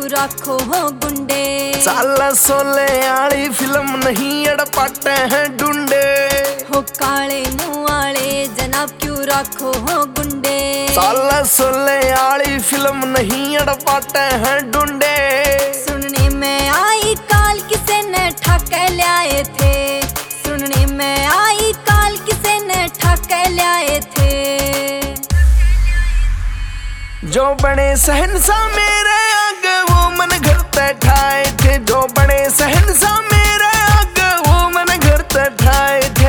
क्यों रखो हो गुंडे। साला सोले आली फिल्म नहीं अड़पाटे हैं ढूंढे हो काले मुँह वाले जनाब क्यों रखो हो गुंडे। साला सोले आली फिल्म नहीं अड़पाटे हैं ढूंढे। सुनने में आई काल किसे ने ठाके लाए थे। सुनने में आई काल किसे ने ठाके लाए थे। जो बड़े शहंशाह मेरे आगे वो मन घर ते ठाए थे। जो बड़े शहंशाह मेरे आगे वो मन घर ते ठाए थे।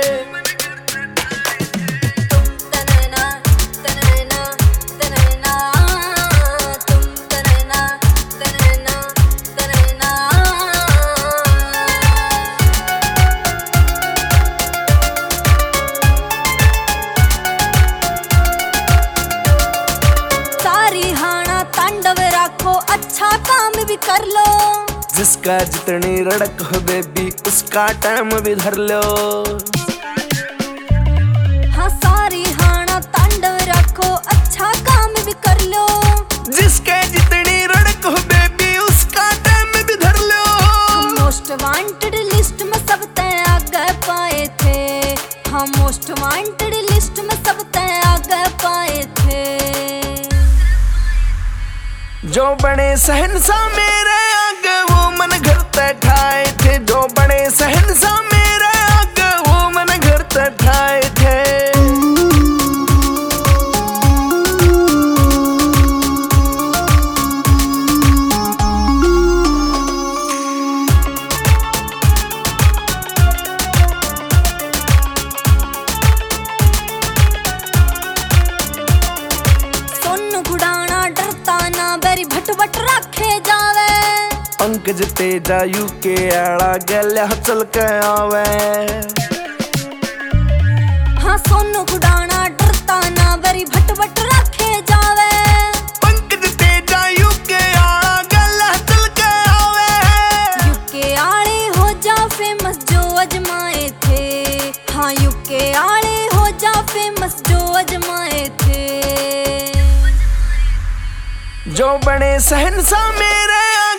अच्छा काम भी कर लो। जिसका जितनी रड़क हो बेबी उसका टाइम भी धर लो। हाँ सारी हाना तांडव रखो अच्छा काम भी कर लो। जिसके जितनी रड़क हो बेबी उसका टाइम भी धर लो। हम मोस्ट वांटेड लिस्ट में सब तय आगे पाए थे। हम मोस्ट वांटेड लिस्ट में सब तय आगे पाए थे। जो बड़े शहंशाह मेरे आगे वो मन घर ते ठाए थे। जो बड़े शहंशाह मेरे आगे वो मन घर ते ठाए थे। भटवट रखे जावे। पंकज तेजा यूके आला गल्या चल के आवे। हाँ सोनू गुडाना डरता ना बरी भटवट रखे जावे। पंकज तेजा यूके आला गल्या चल के आवे। यूके आले हो जा फेमस जो अजमाए थे। हाँ यूके आले हो जा फेमस जो अजमाए थे। जो बड़े शहंशाह मेरे